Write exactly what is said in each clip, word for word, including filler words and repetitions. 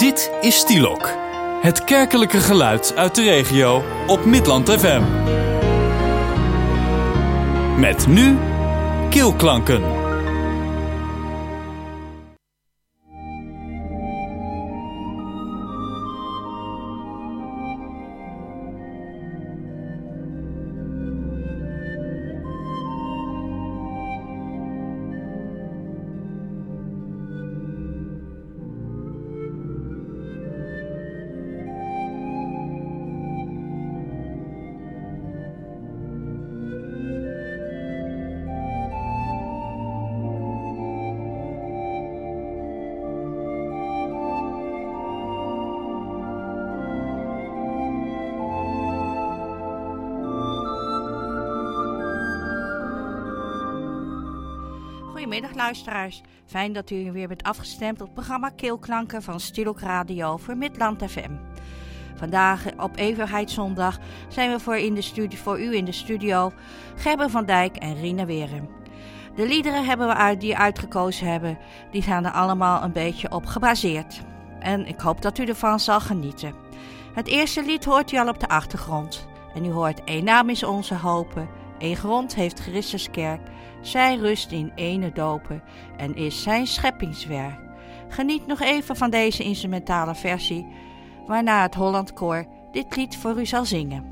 Dit is Stielok, het kerkelijke geluid uit de regio op Midland F M. Met nu Keelklanken. Goedemiddag luisteraars, fijn dat u weer bent afgestemd op het programma Keelklanken van Stielok Radio voor Midland F M. Vandaag op Eeuwigheidszondag zijn we voor, in de studio, voor u in de studio Gerben van Dijk en Rina Werum. De liederen hebben we uit, die uitgekozen hebben, die gaan er allemaal een beetje op gebaseerd. En ik hoop dat u ervan zal genieten. Het eerste lied hoort u al op de achtergrond. En u hoort Eén naam is onze hopen, één grond heeft Christus kerk. Zij rust in ene dopen en is zijn scheppingswerk. Geniet nog even van deze instrumentale versie, waarna het Holland Koor dit lied voor u zal zingen.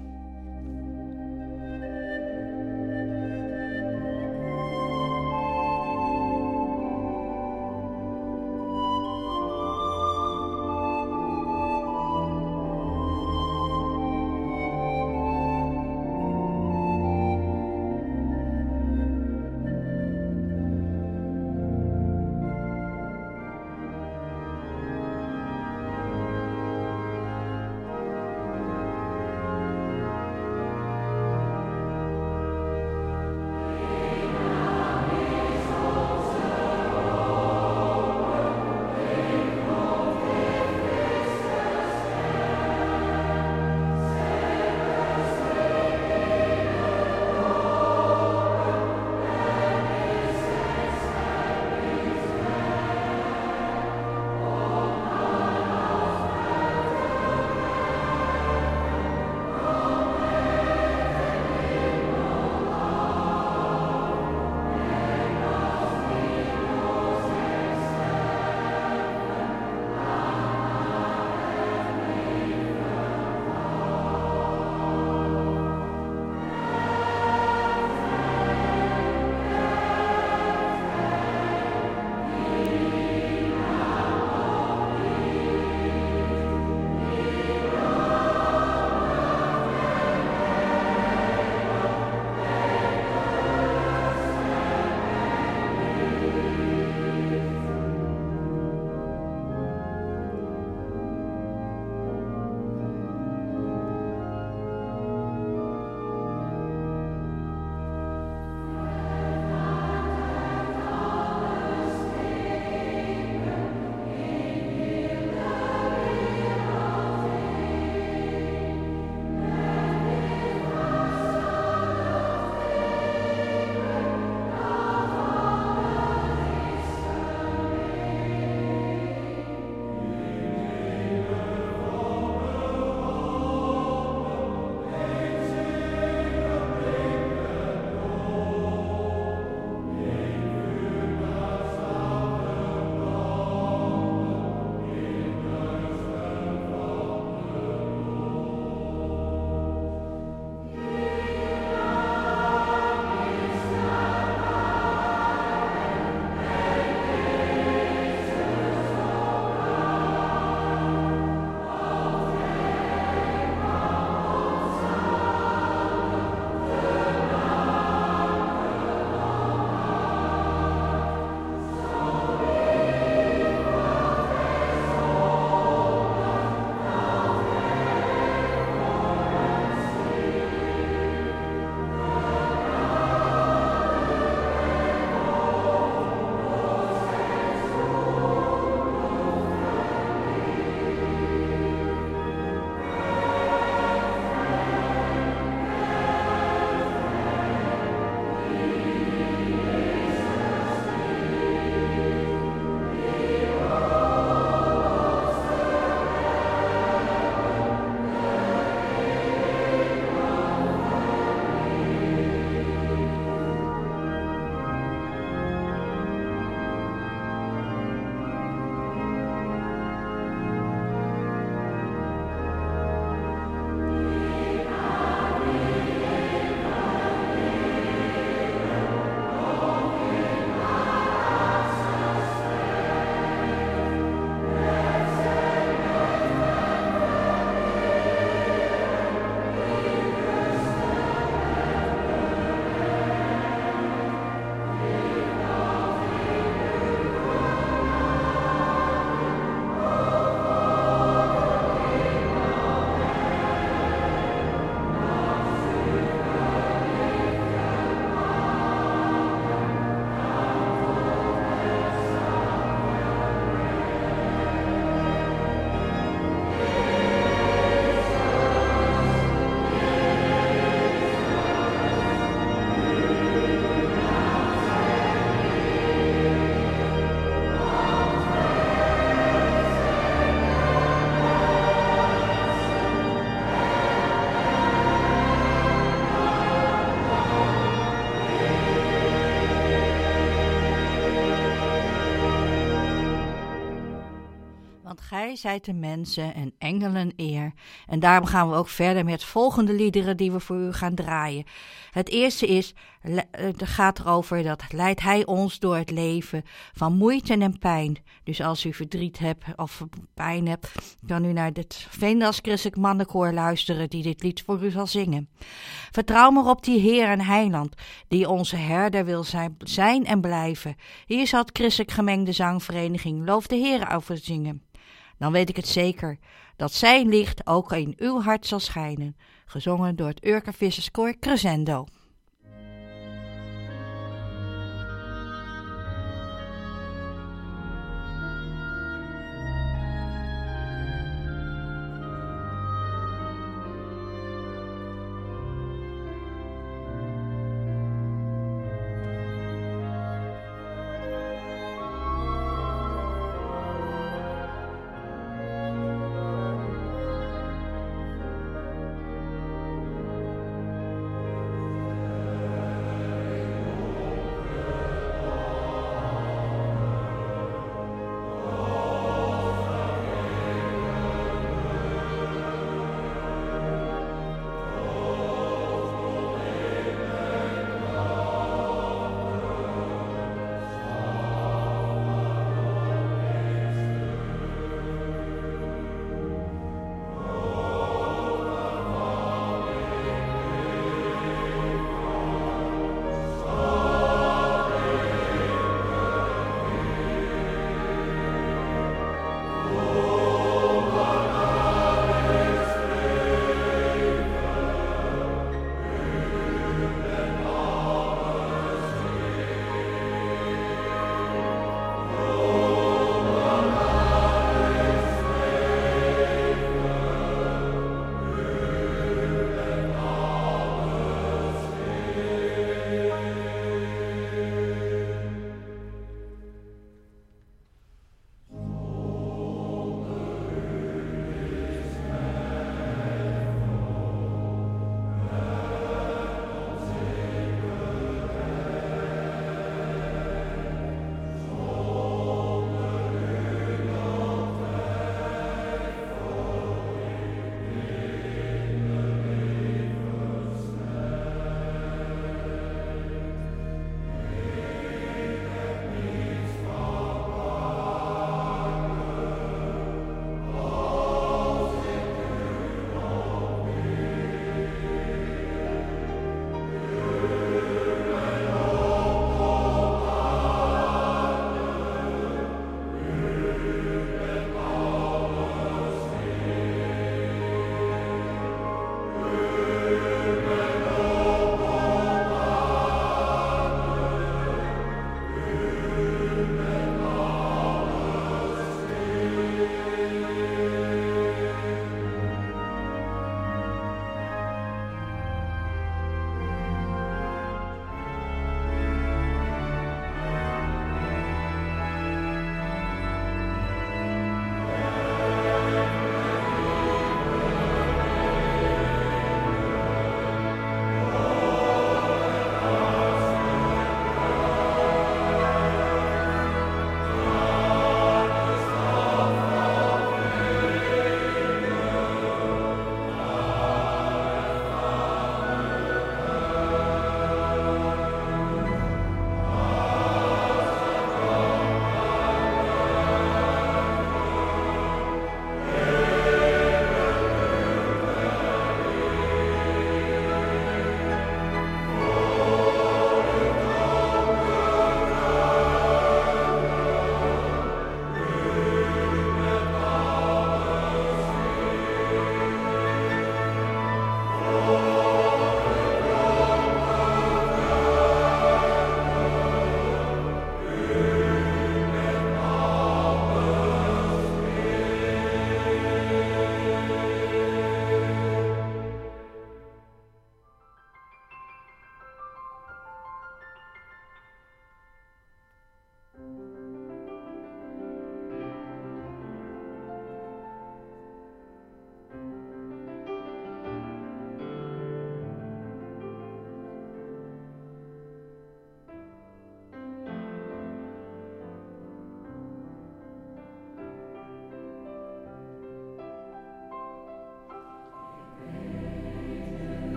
want gij zijt de mensen en engelen eer. En daarom gaan we ook verder met volgende liederen die we voor u gaan draaien. Het eerste is, het gaat erover dat leidt hij ons door het leven van moeite en pijn. Dus als u verdriet hebt of pijn hebt, kan u naar het Veendals Christelijk Mannenkoor luisteren die dit lied voor u zal zingen. Vertrouw maar op die Heer en Heiland, die onze herder wil zijn, zijn en blijven. Hier zal het Christelijk Gemengde Zangvereniging Loof de Heer over zingen. Dan weet ik het zeker, dat zijn licht ook in uw hart zal schijnen. Gezongen door het Urker Visserskoor Crescendo.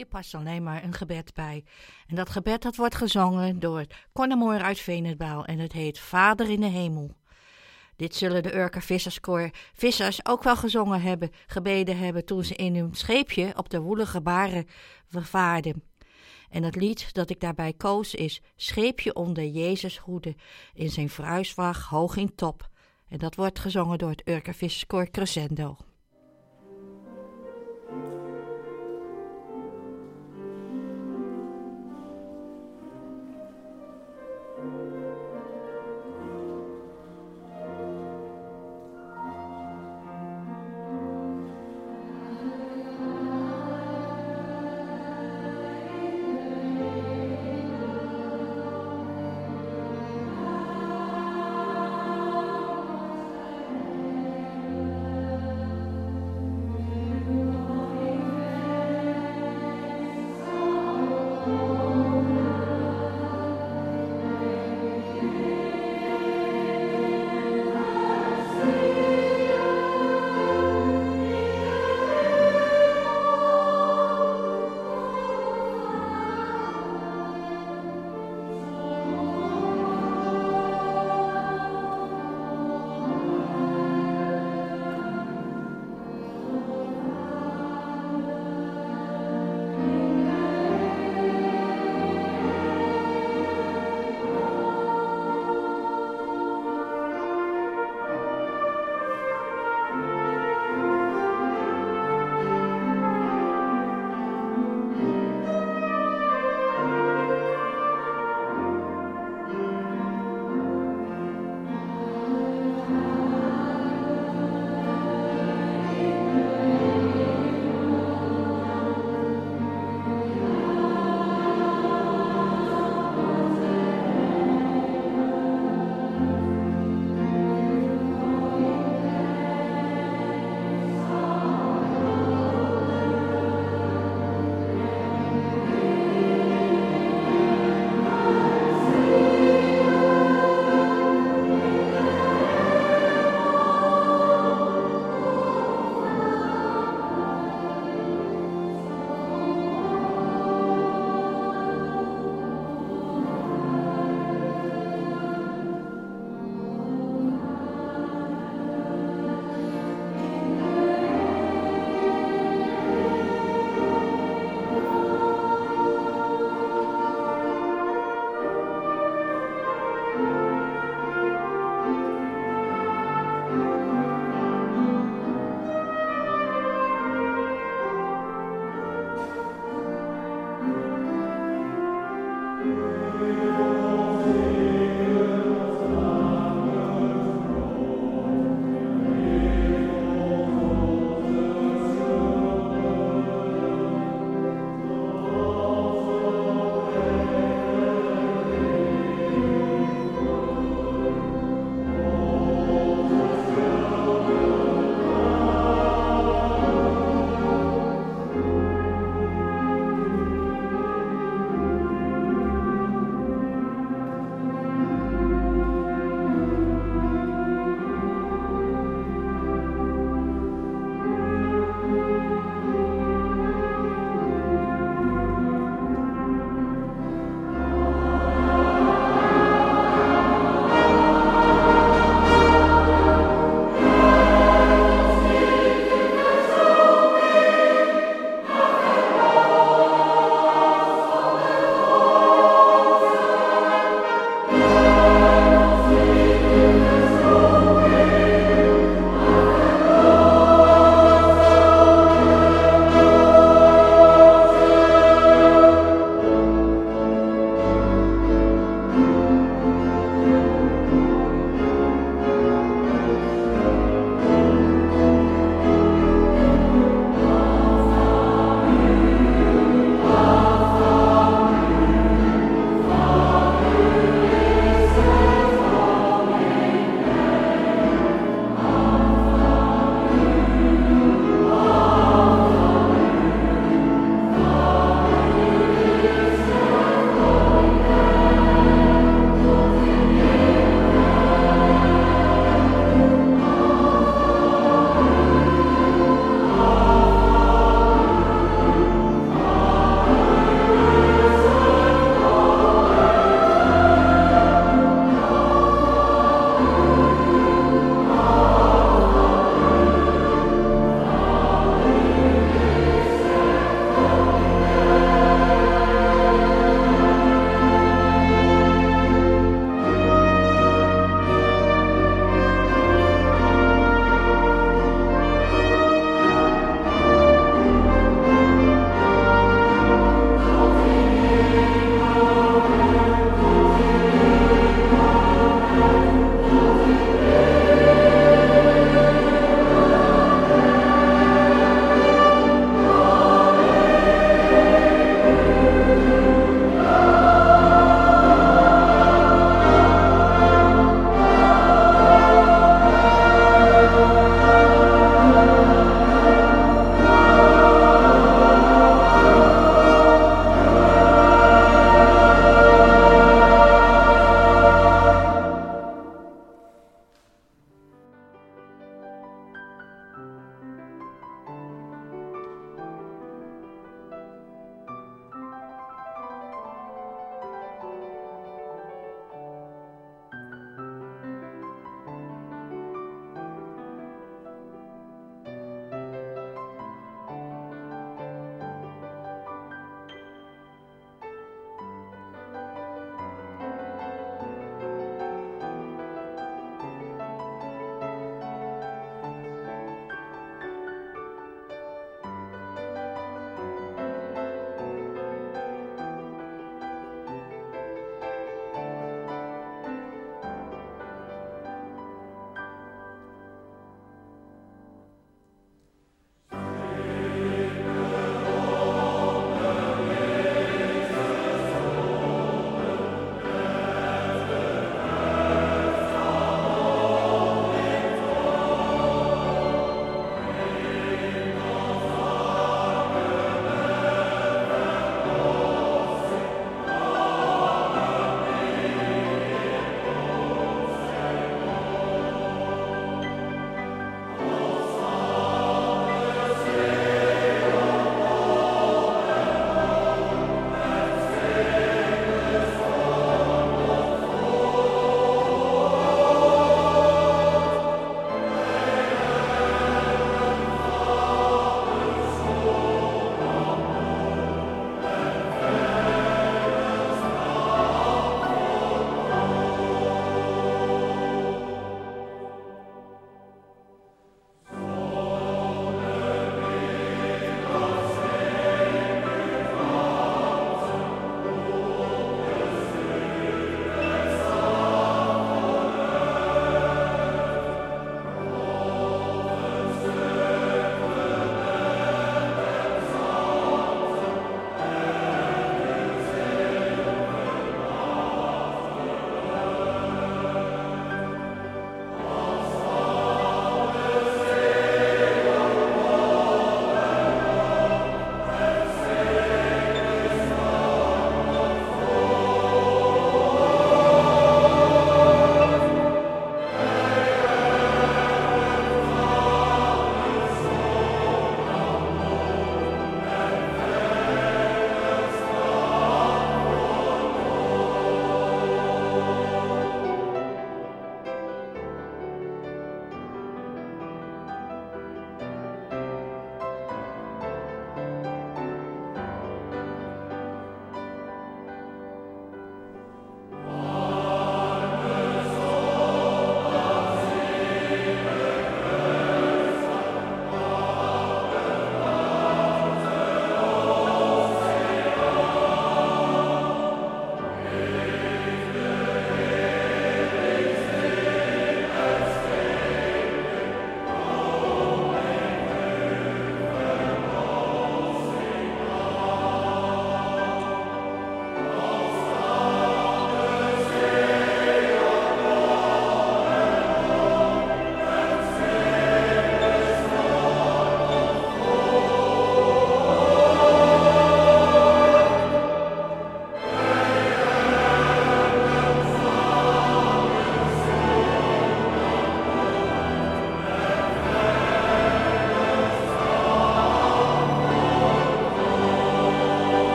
Hier past alleen maar een gebed bij. En dat gebed dat wordt gezongen door Connemoor uit Veenendaal en het heet Vader in de Hemel. Dit zullen de Urker Visserskoor vissers ook wel gezongen hebben, gebeden hebben toen ze in hun scheepje op de woelige baren vaarden. En het lied dat ik daarbij koos is Scheepje onder Jezus hoede in zijn fruiswaag hoog in top. En dat wordt gezongen door het Urker Visserskoor Crescendo.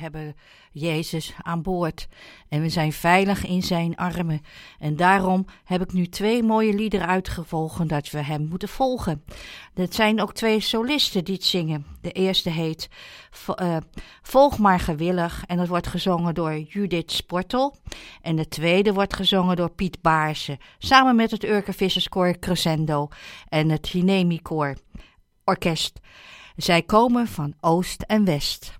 hebben Jezus aan boord en we zijn veilig in zijn armen. En daarom heb ik nu twee mooie liederen uitgevolgen dat we hem moeten volgen. Dat zijn ook twee solisten die het zingen. De eerste heet uh, Volg maar gewillig en dat wordt gezongen door Judith Sportel. En de tweede wordt gezongen door Piet Baarse, samen met het Urker Visserskoor Crescendo en het Hinemi Koor Orkest. Zij komen van Oost en West.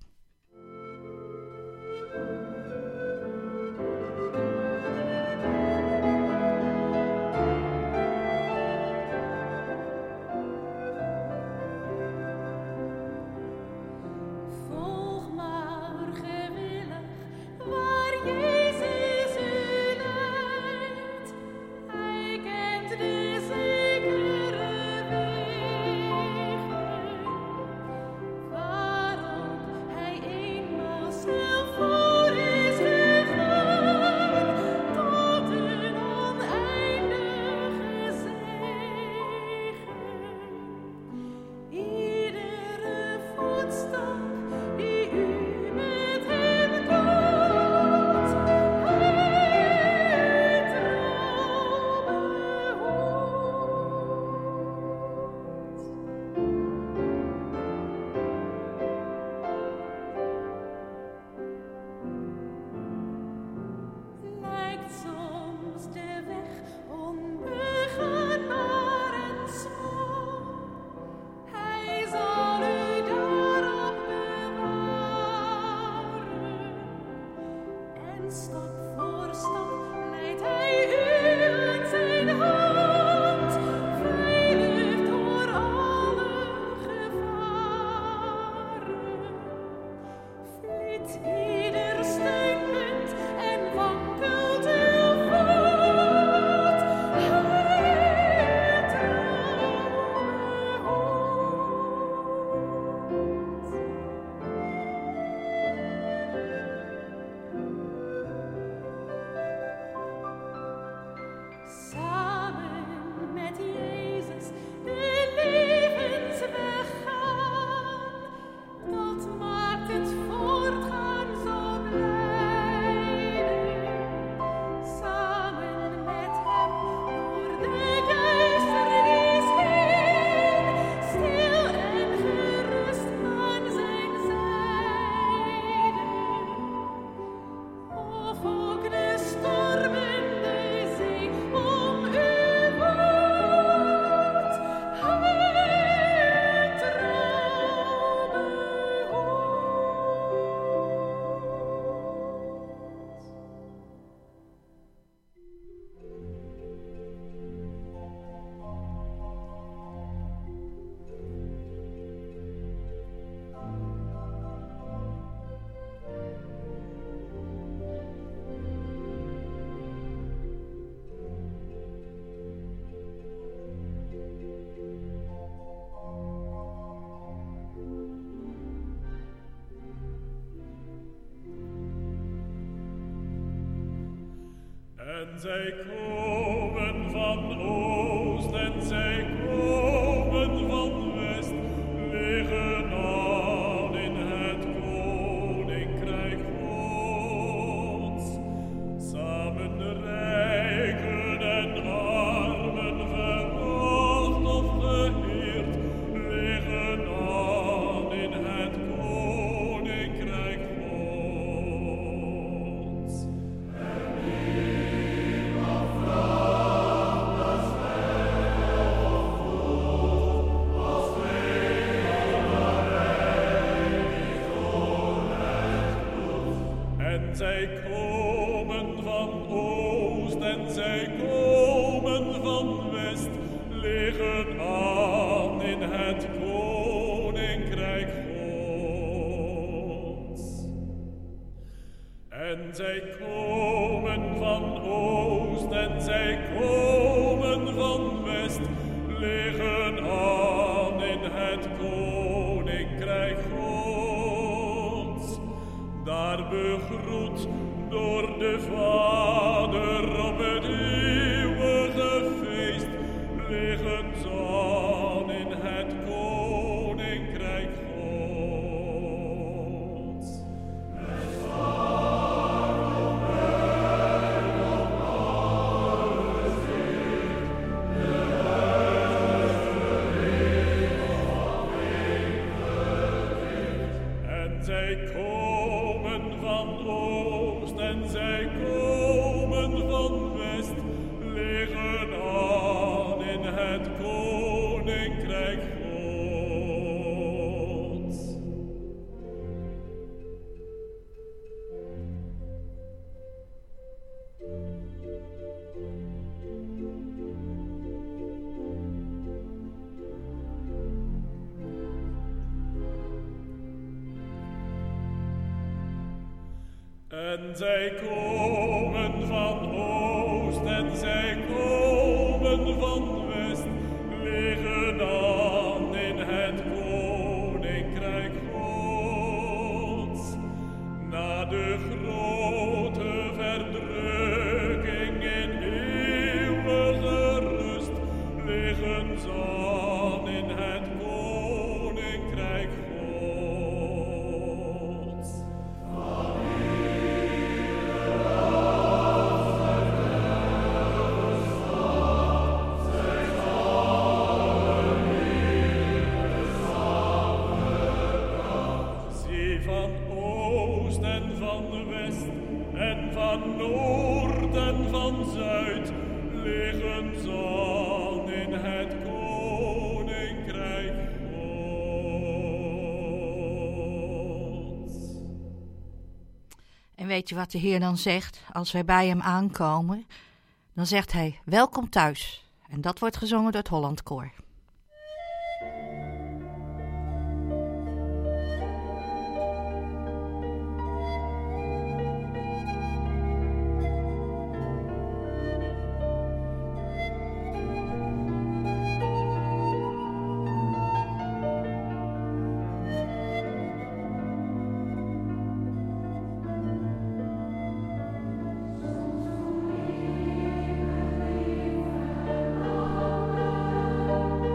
En zij komen van oost en zij komen van west, liggen aan in het koninkrijk Gods. Samen rijken en armen, veracht of geëerd, liggen aan in het koninkrijk Gods. Zij komen van oost en zij komen van west, liggen aan in het koninkrijk Gods. En zij komen van oost en zij komen van west, liggen aan in het koninkrijk Gods. Daar begroet door de Vader op het eeuwige feest, liggen aan in het koninkrijk Gods. En zij komen van oost en zij komen van west, liggen aan in het koninkrijk Gods. En zij komen van oost en zij komen van west, liggen aan in het koninkrijk Gods. Na de grote verdrukking in eeuwige rust, liggen ze aan in het koninkrijk Gods. En van noord en van zuid liggen ze aan in het koninkrijk Gods. En weet je wat de Heer dan zegt als wij bij hem aankomen? Dan zegt hij, welkom thuis. En dat wordt gezongen door het Holland Koor. Thank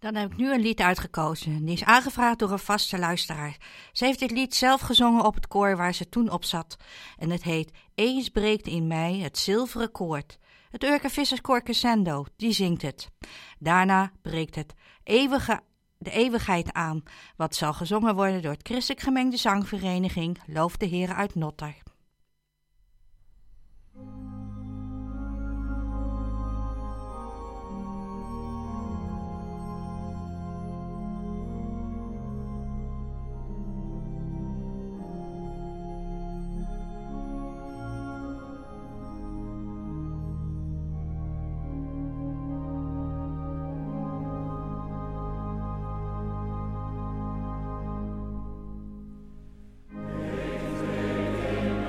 Dan heb ik nu een lied uitgekozen. Die is aangevraagd door een vaste luisteraar. Ze heeft dit lied zelf gezongen op het koor waar ze toen op zat. En het heet Eens breekt in mij het zilveren koord. Het Urker Visserskoor Crescendo, die zingt het. Daarna breekt het eeuwige, de eeuwigheid aan, wat zal gezongen worden door het Christelijk Gemengde Zangvereniging Loof de Heere uit Notter. Breekt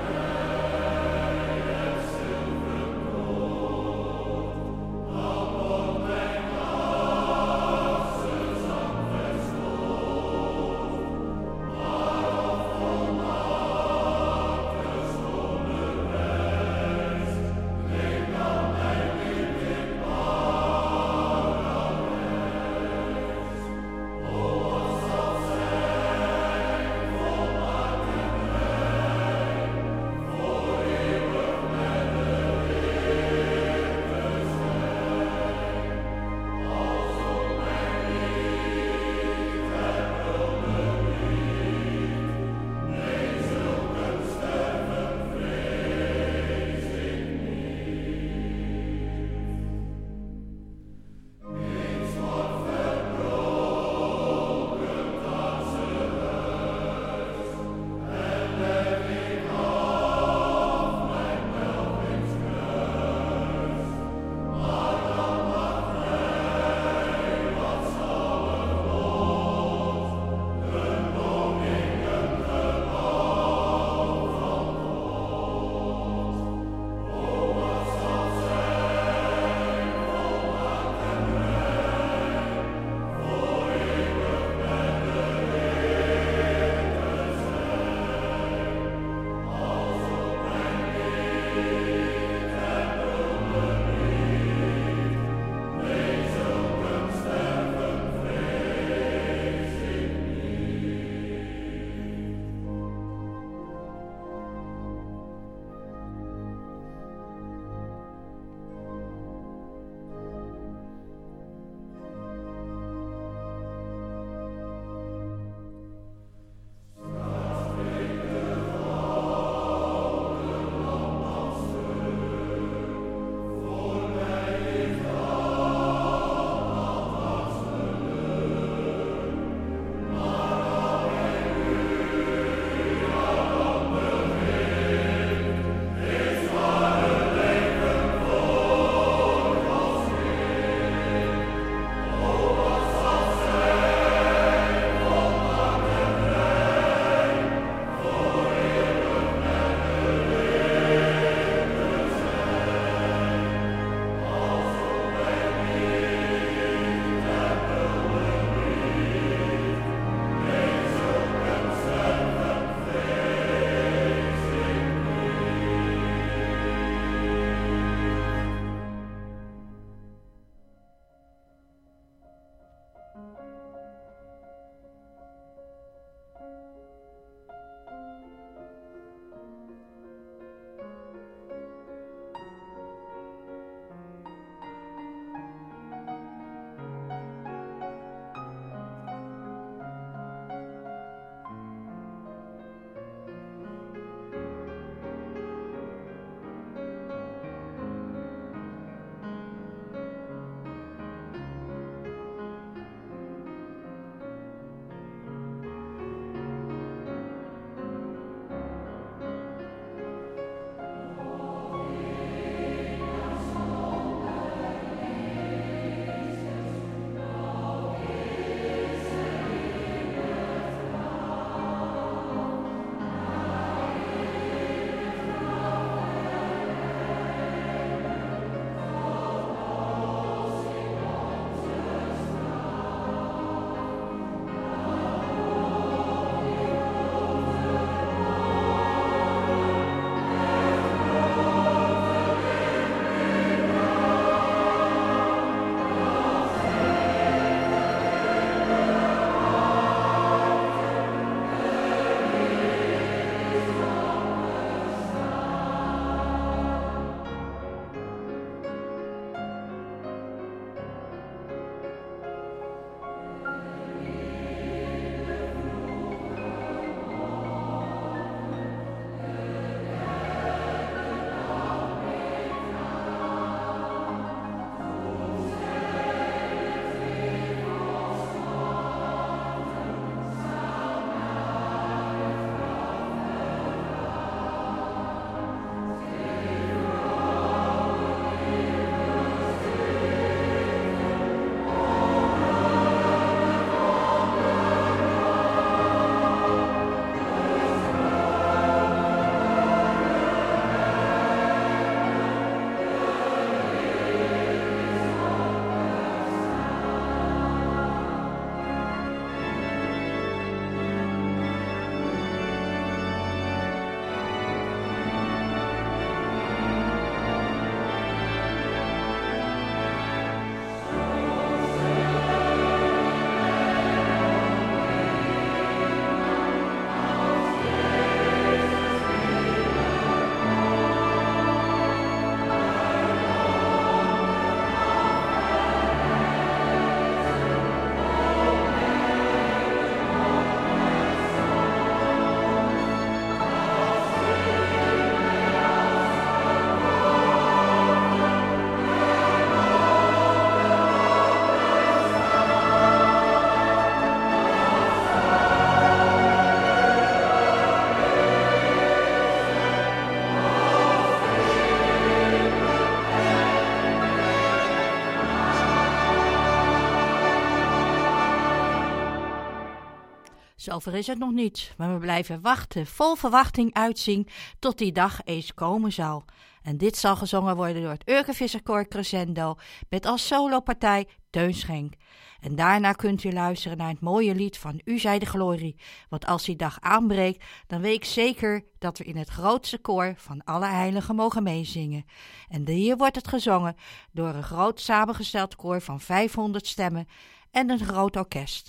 Zover is het nog niet, maar we blijven wachten, vol verwachting uitzien tot die dag eens komen zal. En dit zal gezongen worden door het Urkevisserkoor Crescendo met als solopartij Teun Schenk. En daarna kunt u luisteren naar het mooie lied van U zij de glorie. Want als die dag aanbreekt, dan weet ik zeker dat we in het grootste koor van alle heiligen mogen meezingen. En hier wordt het gezongen door een groot samengesteld koor van vijfhonderd stemmen en een groot orkest.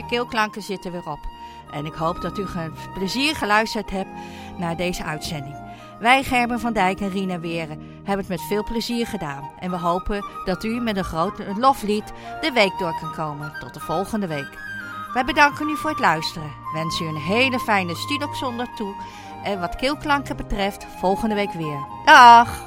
Keelklanken zit er weer op. En ik hoop dat u met plezier geluisterd hebt naar deze uitzending. Wij, Gerben van Dijk en Rina Weren, hebben het met veel plezier gedaan. En we hopen dat u met een groot loflied de week door kan komen. Tot de volgende week. Wij bedanken u voor het luisteren. Wensen u een hele fijne Stidok-zondag toe. En wat Keelklanken betreft, volgende week weer. Dag!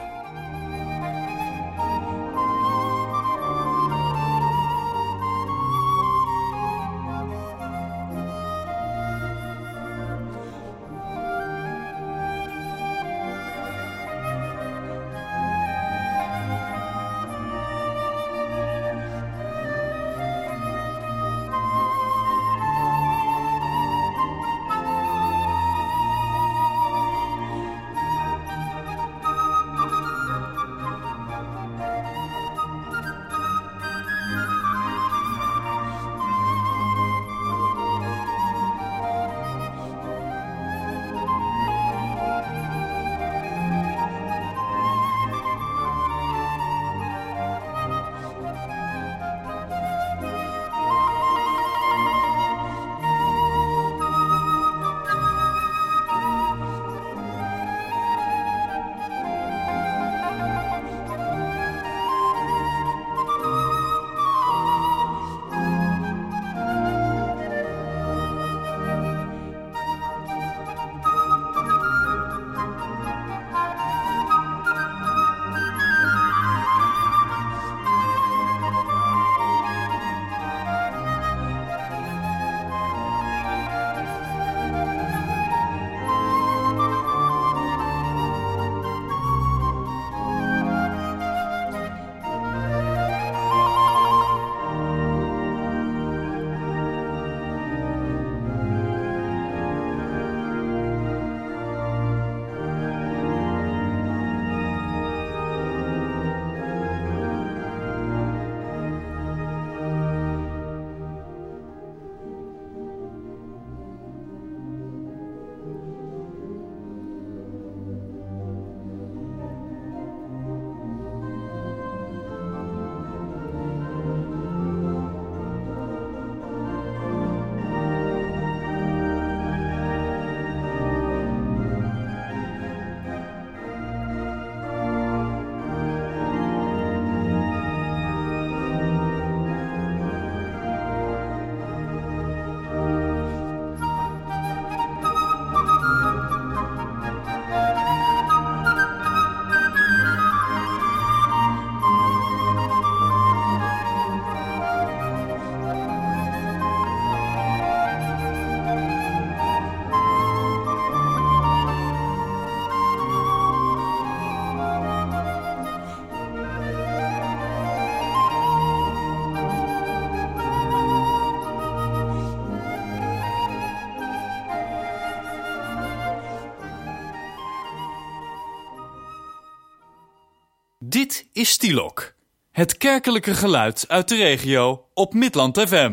Dit is Stilok, het kerkelijke geluid uit de regio op Midland F M.